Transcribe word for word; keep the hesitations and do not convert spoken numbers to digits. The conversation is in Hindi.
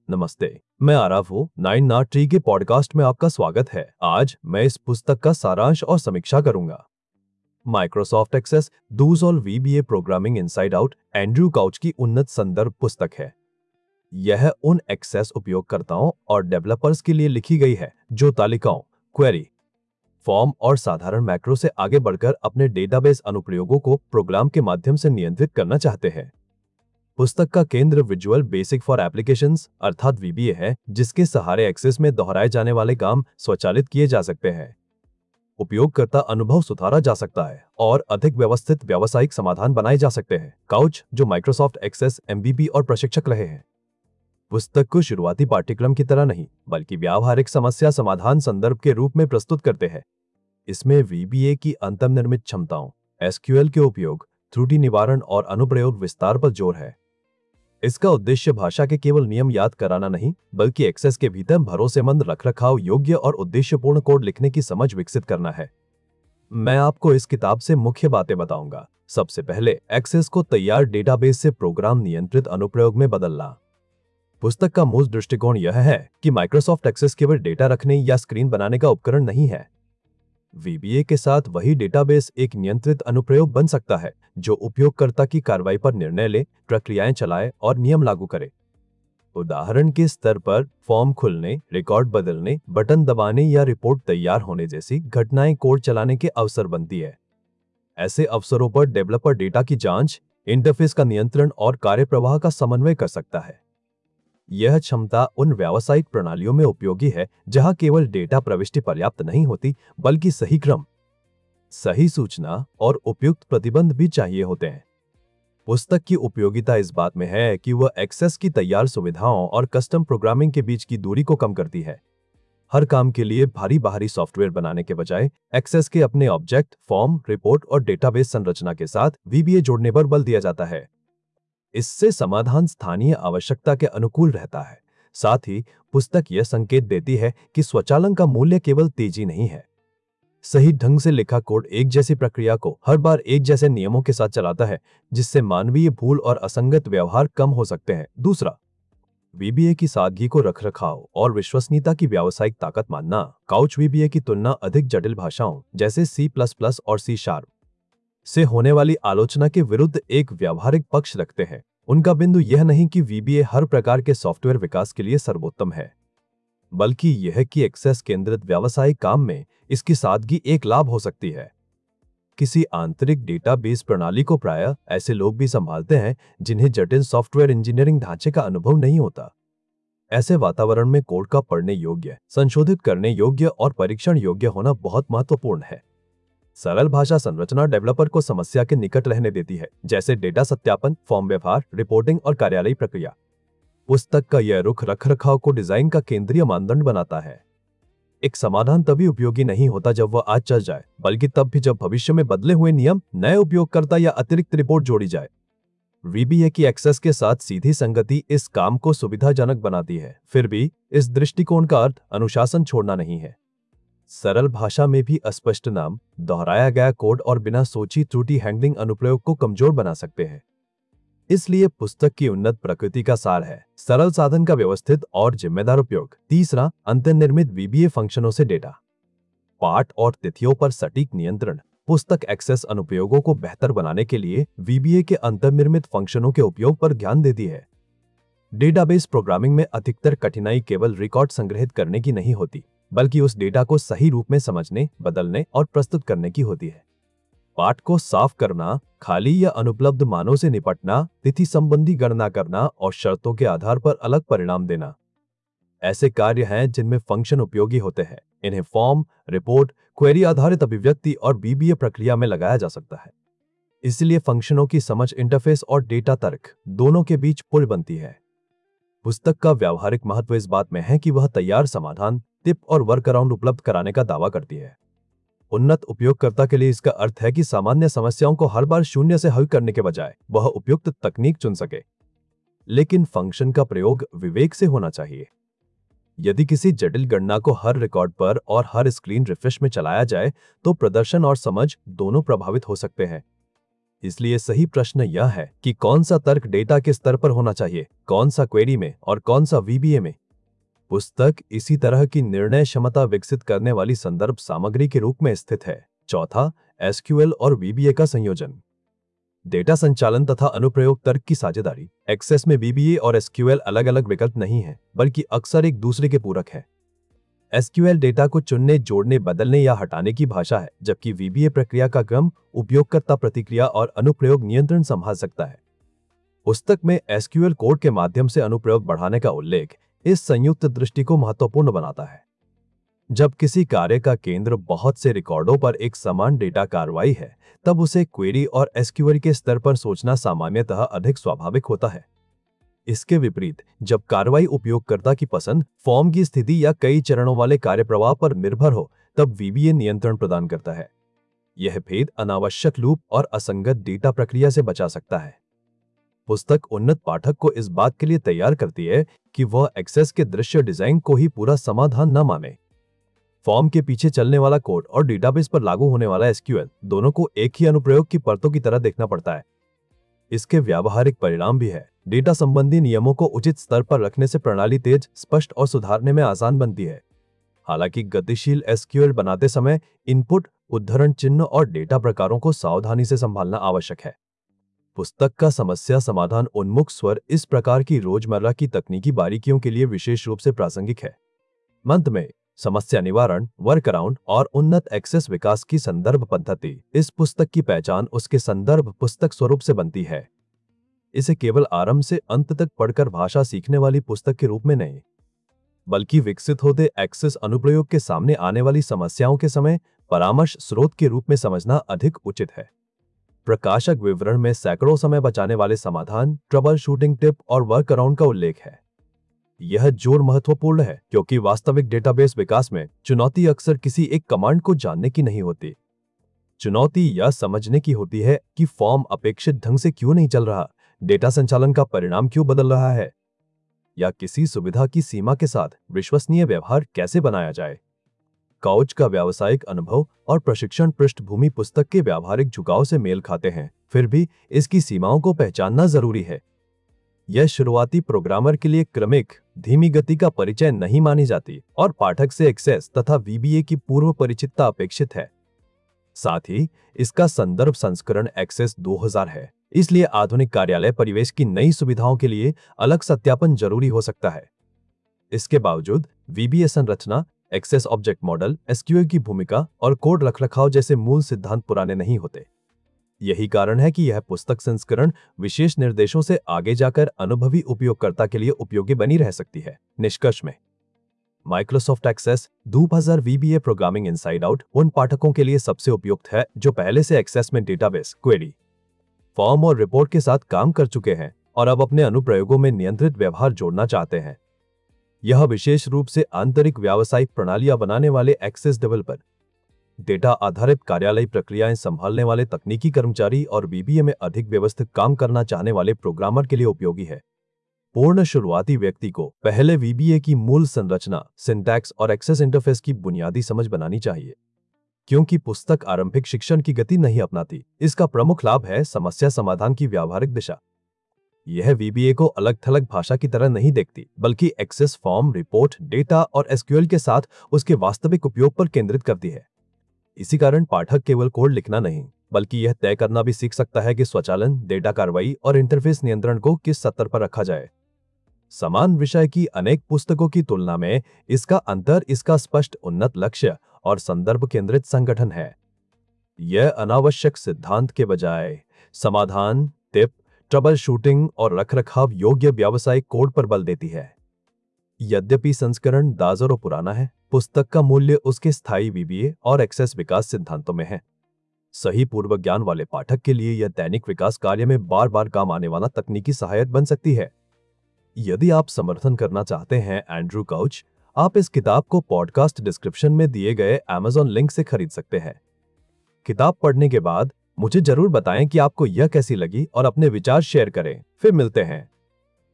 नमस्ते, मैं आरव हूँ। नाइन नॉट ट्री के पॉडकास्ट में आपका स्वागत है। आज मैं इस पुस्तक का सारांश और समीक्षा करूंगा। Microsoft Access does all VBA programming inside out Andrew Couch की उन्नत संदर्भ पुस्तक है। यह उन एक्सेस उपयोगकर्ताओं और डेवलपर्स के लिए लिखी गई है जो तालिकाओं, क्वेरी, फॉर्म और साधारण मैक्रो से आगे बढ़कर अपने डेटाबेस अनुप्रयोगों को प्रोग्राम के माध्यम से नियंत्रित करना चाहते हैं। पुस्तक का केंद्र विजुअल बेसिक फॉर एप्लीकेशंस अर्थात वीबीए है, जिसके सहारे एक्सेस में दोहराए जाने वाले काम स्वचालित किए जा सकते हैं, उपयोगकर्ता अनुभव सुधारा जा सकता है और अधिक व्यवस्थित व्यावसायिक समाधान बनाए जा सकते हैं। काउच, जो माइक्रोसॉफ्ट एक्सेस एमवीपी और प्रशिक्षक रहे हैं, पुस्तक को शुरुआती पाठ्यक्रम की तरह नहीं बल्कि व्यावहारिक समस्या समाधान संदर्भ के रूप में प्रस्तुत करते हैं। इसमें वीबीए की अंतर्निर्मित क्षमताओं, एसक्यूएल के उपयोग, त्रुटि निवारण और अनुप्रयोग विस्तार पर जोर है। इसका उद्देश्य भाषा के केवल नियम याद कराना नहीं बल्कि एक्सेस के भीतर भरोसेमंद, रखरखाव योग्य और उद्देश्यपूर्ण कोड लिखने की समझ विकसित करना है। मैं आपको इस किताब से मुख्य बातें बताऊंगा। सबसे पहले, एक्सेस को तैयार डेटाबेस से प्रोग्राम नियंत्रित अनुप्रयोग में बदलना। पुस्तक का मूल दृष्टिकोण यह है कि माइक्रोसॉफ्ट एक्सेस केवल डेटा रखने या स्क्रीन बनाने का उपकरण नहीं है। वीबीए के साथ वही डेटाबेस एक नियंत्रित अनुप्रयोग बन सकता है जो उपयोगकर्ता की कार्रवाई पर निर्णय ले, प्रक्रियाएं चलाए और नियम लागू करे। उदाहरण के स्तर पर फॉर्म खुलने, रिकॉर्ड बदलने, बटन दबाने या रिपोर्ट तैयार होने जैसी घटनाएं कोड चलाने के अवसर बनती है। ऐसे अवसरों पर डेवलपर डेटा की जांच, इंटरफेस का नियंत्रण और कार्यप्रवाह का समन्वय कर सकता है। यह क्षमता उन व्यावसायिक प्रणालियों में उपयोगी है जहां केवल डेटा प्रविष्टि पर्याप्त नहीं होती बल्कि सही क्रम, सही सूचना और उपयुक्त प्रतिबंध भी चाहिए होते हैं। पुस्तक की उपयोगिता इस बात में है कि वह एक्सेस की तैयार सुविधाओं और कस्टम प्रोग्रामिंग के बीच की दूरी को कम करती है। हर काम के लिए भारी बाहरी सॉफ्टवेयर बनाने के बजाय एक्सेस के अपने ऑब्जेक्ट, फॉर्म, रिपोर्ट और डेटाबेस संरचना के साथ वीबीए जोड़ने पर बल दिया जाता है। इससे समाधान स्थानीय आवश्यकता के अनुकूल रहता है। साथ ही पुस्तक यह संकेत देती है कि स्वचालन का मूल्य केवल तेजी नहीं है। सही ढंग से लिखा कोड एक जैसी प्रक्रिया को हर बार एक जैसे नियमों के साथ चलाता है, जिससे मानवीय भूल और असंगत व्यवहार कम हो सकते हैं। दूसरा, वीबीए की सादगी को रखरखाव और विश्वसनीयता की व्यावसायिक ताकत मानना। काउच वीबीए की तुलना अधिक जटिल भाषाओं जैसे सी प्लस प्लस और सी शार्प से होने वाली आलोचना के विरुद्ध एक व्यावहारिक पक्ष रखते हैं। उनका बिंदु यह नहीं कि वीबीए हर प्रकार के सॉफ्टवेयर विकास के लिए सर्वोत्तम है, बल्कि यह कि एक्सेस केंद्रित व्यावसायिक काम में इसकी सादगी एक लाभ हो सकती है। किसी आंतरिक डेटाबेस प्रणाली को प्रायः ऐसे लोग भी संभालते हैं जिन्हें जटिल सॉफ्टवेयर इंजीनियरिंग ढांचे का अनुभव नहीं होता। ऐसे वातावरण में कोड का पढ़ने योग्य, संशोधित करने योग्य और परीक्षण योग्य होना बहुत महत्वपूर्ण है। सरल भाषा संरचना डेवलपर को समस्या के निकट रहने देती है, जैसे डेटा सत्यापन, फॉर्म व्यवहार, रिपोर्टिंग और कार्यालयी प्रक्रिया। पुस्तक का यह रुख रखरखाव को डिजाइन का केंद्रीय मानदंड बनाता है। एक समाधान तभी उपयोगी नहीं होता जब वह आज चल जाए, बल्कि तब भी जब भविष्य में बदले हुए नियम, नए उपयोगकर्ता या अतिरिक्त रिपोर्ट जोड़ी जाए। वीबीए की एक्सेस के साथ सीधी संगति इस काम को सुविधाजनक बनाती है। फिर भी इस दृष्टिकोण का अर्थ अनुशासन छोड़ना नहीं है। सरल भाषा में भी अस्पष्ट नाम, दोहराया गया कोड और बिना सोची त्रुटि हैंडलिंग अनुप्रयोग को कमजोर बना सकते हैं। इसलिए पुस्तक की उन्नत प्रकृति का सार है सरल साधन का व्यवस्थित और जिम्मेदार उपयोग। तीसरा, अंतर्निर्मित वीबीए फंक्शनों से डेटा, पाठ और तिथियों पर सटीक नियंत्रण। पुस्तक एक्सेस अनुप्रयोगों को बेहतर बनाने के लिए वीबीए के अंतर्निर्मित फंक्शनों के उपयोग पर ध्यान देती है। डेटाबेस प्रोग्रामिंग में अधिकतर कठिनाई केवल रिकॉर्ड संग्रहित करने की नहीं होती, बल्कि उस डेटा को सही रूप में समझने, बदलने और प्रस्तुत करने की होती है। पाठ को साफ करना, खाली या अनुपलब्ध मानों से निपटना, तिथि संबंधी गणना करना और शर्तों के आधार पर अलग परिणाम देना ऐसे कार्य हैं जिनमें फंक्शन उपयोगी होते हैं। इन्हें फॉर्म, रिपोर्ट, क्वेरी आधारित अभिव्यक्ति और वीबीए प्रक्रिया में लगाया जा सकता है। इसलिए फंक्शनों की समझ इंटरफेस और डेटा तर्क दोनों के बीच पुल बनती है। पुस्तक का व्यावहारिक महत्व इस बात में है कि वह तैयार समाधान, टिप और वर्कअराउंड उपलब्ध कराने का दावा करती है। उन्नत उपयोगकर्ता के लिए इसका अर्थ है कि सामान्य समस्याओं को हर बार शून्य से हल करने के बजाय वह उपयुक्त तकनीक चुन सके। लेकिन फंक्शन का प्रयोग विवेक से होना चाहिए। यदि किसी जटिल गणना को हर रिकॉर्ड पर और हर स्क्रीन रिफ्रेश में चलाया जाए तो प्रदर्शन और समझ दोनों प्रभावित हो सकते हैं। इसलिए सही प्रश्न यह है कि कौन सा तर्क डेटा के स्तर पर होना चाहिए, कौन सा क्वेरी में और कौन सा वीबीए में। पुस्तक इसी तरह की निर्णय क्षमता विकसित करने वाली संदर्भ सामग्री के रूप में स्थित है। चौथा, एसक्यूएल और वीबीए का संयोजन। डेटा संचालन तथा अनुप्रयोग तर्क की साझेदारी। एक्सेस में वीबीए और एसक्यूएल अलग अलग विकल्प नहीं हैं, बल्कि अक्सर एक दूसरे के पूरक हैं। एसक्यूएल डेटा को चुनने, जोड़ने, बदलने या हटाने की भाषा है, जबकि वीबीए प्रक्रिया का क्रम, उपयोगकर्ता प्रतिक्रिया और अनुप्रयोग नियंत्रण संभाल सकता है। पुस्तक में एसक्यूएल कोड के माध्यम से अनुप्रयोग बढ़ाने का उल्लेख इस संयुक्त दृष्टि को महत्वपूर्ण बनाता है। जब किसी कार्य का केंद्र बहुत से रिकॉर्डों पर एक समान डेटा कार्रवाई है, तब उसे क्वेरी और एसक्यूएल के स्तर पर सोचना सामान्यतः अधिक स्वाभाविक होता है। इसके विपरीत, जब कार्रवाई उपयोगकर्ता की पसंद, फॉर्म की स्थिति या कई चरणों वाले कार्यप्रवाह पर निर्भर हो, तब वीबीए नियंत्रण प्रदान करता है। यह भेद अनावश्यक लूप और असंगत डेटा प्रक्रिया से बचा सकता है। पुस्तक उन्नत पाठक को इस बात के लिए तैयार करती है कि वह एक्सेस के दृश्य डिजाइन को ही पूरा समाधान न माने। फॉर्म के पीछे चलने वाला कोड और डेटाबेस पर लागू होने वाला एसक्यूएल दोनों को एक ही अनुप्रयोग की परतों की तरह देखना पड़ता है। इसके व्यावहारिक परिणाम भी है। डेटा संबंधी नियमों को उचित स्तर पर रखने से प्रणाली तेज, स्पष्ट और सुधारने में आसान बनती है। हालांकि गतिशील एसक्यूएल बनाते समय इनपुट, उद्धरण चिन्ह और डेटा प्रकारों को सावधानी से संभालना आवश्यक है। पुस्तक का समस्या समाधान उन्मुख स्वर इस प्रकार की रोजमर्रा की तकनीकी बारीकियों के लिए विशेष रूप से प्रासंगिक है। अंत में, समस्या निवारण, वर्कअराउंड और उन्नत एक्सेस विकास की संदर्भ पद्धति इस पुस्तक की पहचान उसके संदर्भ पुस्तक स्वरूप से बनती है। इसे केवल आरंभ से अंत तक पढ़कर भाषा सीखने वाली पुस्तक के रूप में नहीं, बल्कि विकसित होते एक्सेस अनुप्रयोग के सामने आने वाली समस्याओं के समय परामर्श स्रोत के रूप में समझना अधिक उचित है। प्रकाशक विवरण में सैकड़ों समय बचाने वाले समाधान, ट्रबल शूटिंग टिप और वर्कअराउंड का उल्लेख है। यह जोर महत्वपूर्ण है क्योंकि वास्तविक डेटाबेस विकास में चुनौती अक्सर किसी एक कमांड को जानने की नहीं होती। चुनौती यह समझने की होती है कि फॉर्म अपेक्षित ढंग से क्यों नहीं चल रहा, डेटा संचालन का परिणाम क्यों बदल रहा है, या किसी सुविधा की सीमा के साथ विश्वसनीय व्यवहार कैसे बनाया जाए। काउच का व्यावसायिक अनुभव और प्रशिक्षण पृष्ठभूमि पुस्तक के व्यावहारिक झुकाव से मेल खाते हैं, फिर भी इसकी सीमाओं को पहचानना जरूरी है। यह शुरुआती प्रोग्रामर के लिए क्रमिक, धीमी गति का परिचय नहीं मानी जाती और पाठक से एक्सेस तथा वीबीए की पूर्व परिचितता अपेक्षित है। साथ ही इसका संदर्भ संस्करण एक्सेस दो हज़ार है, इसलिए आधुनिक कार्यालय परिवेश की नई सुविधाओं के लिए अलग सत्यापन जरूरी हो सकता है। इसके बावजूद वीबीए संरचना, एक्सेस ऑब्जेक्ट मॉडल, एसक्यूएल की भूमिका और कोड रखरखाव जैसे मूल सिद्धांत पुराने नहीं होते। यही कारण है कि यह पुस्तक संस्करण विशेष निर्देशों से आगे जाकर अनुभवी उपयोगकर्ता के लिए उपयोगी बनी रह सकती है। निष्कर्ष में, माइक्रोसॉफ्ट एक्सेस दो हज़ार वीबीए प्रोग्रामिंग इनसाइड आउट उन पाठकों के लिए सबसे उपयुक्त है जो पहले से एक्सेस में डेटाबेस, क्वेरी, फॉर्म और रिपोर्ट के साथ काम कर चुके हैं और अब अपने अनुप्रयोगों में नियंत्रित व्यवहार जोड़ना चाहते हैं। यह विशेष रूप से आंतरिक व्यावसायिक प्रणालियां बनाने वाले एक्सेस डेवलपर, डेटा आधारित कार्यालयी प्रक्रियाएं संभालने वाले तकनीकी कर्मचारी और वीबीए में अधिक व्यवस्थित काम करना चाहने वाले प्रोग्रामर के लिए उपयोगी है। पूर्ण शुरुआती व्यक्ति को पहले वीबीए की मूल संरचना, सिंटैक्स और एक्सेस इंटरफेस की बुनियादी समझ बनानी चाहिए। क्योंकि पुस्तक आरंभिक शिक्षण की गति नहीं अपनाती, इसका प्रमुख लाभ है समस्या समाधान की व्यावहारिक दिशा। यह वीबीए को अलग-थलग भाषा की तरह नहीं देखती, बल्कि एक्सेस, फॉर्म, रिपोर्ट, डेटा और एसक्यूएल के साथ उसके वास्तविक उपयोग पर केंद्रित करती है। इसी कारण पाठक केवल कोड लिखना नहीं, बल्कि यह तय करना भी सीख सकता है कि स्वचालन, डेटा कार्रवाई और इंटरफेस नियंत्रण को किस स्तर पर रखा जाए। समान विषय की अनेक पुस्तकों की तुलना में इसका अंतर इसका स्पष्ट उन्नत लक्ष्य और संदर्भ केंद्रित संगठन है। यह अनावश्यक सिद्धांत के बजाय समाधान, टिप, ट्रबल शूटिंग और रखरखाव योग्य व्यावसायिक कोड पर बल देती है। यद्यपि संस्करण दाज़रों पुराना है, पुस्तक का मूल्य उसके स्थायी वीबीए और एक्सेस विकास सिद्धांतों में है। सही पूर्व ज्ञान वाले पाठक के लिए यह दैनिक विकास कार्य में बार बार काम आने वाला तकनीकी सहायक बन सकती है। यदि आप समर्थन करना चाहते हैं एंड्रू काउच, आप इस किताब को पॉडकास्ट डिस्क्रिप्शन में दिए गए अमेज़न लिंक से खरीद सकते हैं। किताब पढ़ने के बाद मुझे जरूर बताएं कि आपको यह कैसी लगी और अपने विचार शेयर करें। फिर मिलते हैं।